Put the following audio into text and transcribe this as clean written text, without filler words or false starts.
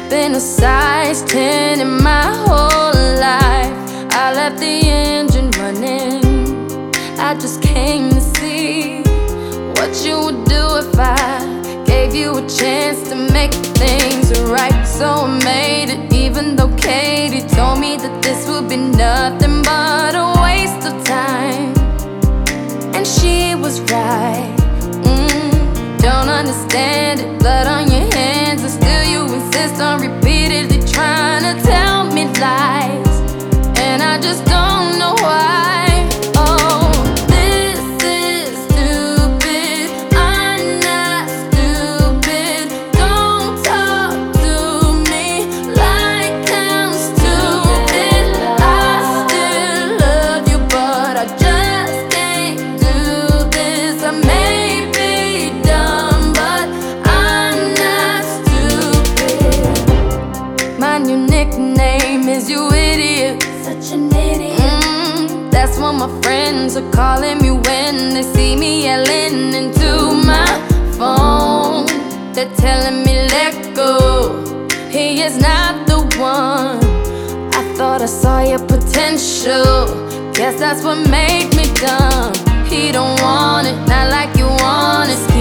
been a size 10 in my whole life. I left the engine running. I just came to see what you would do if I gave you a chance to make things right. So I made it, even though Katie told me that this would be nothing but a waste of time. And she was right. Don't understand it, blood on your hands, and still you insist on repeatedly trying to tell me lies. And I just don't know why. Oh, this is stupid. I'm not stupid. Don't talk to me like I'm stupid. I still love you, but I just can't do this. I may be dumb, but I'm not stupid. My new nickname is you idiot. Such an idiot. That's what my friends are calling me when they see me yelling into my phone. They're telling me let go. He is not the one. I thought I saw your potential. Guess that's what made me dumb. He don't want it, not like you want it.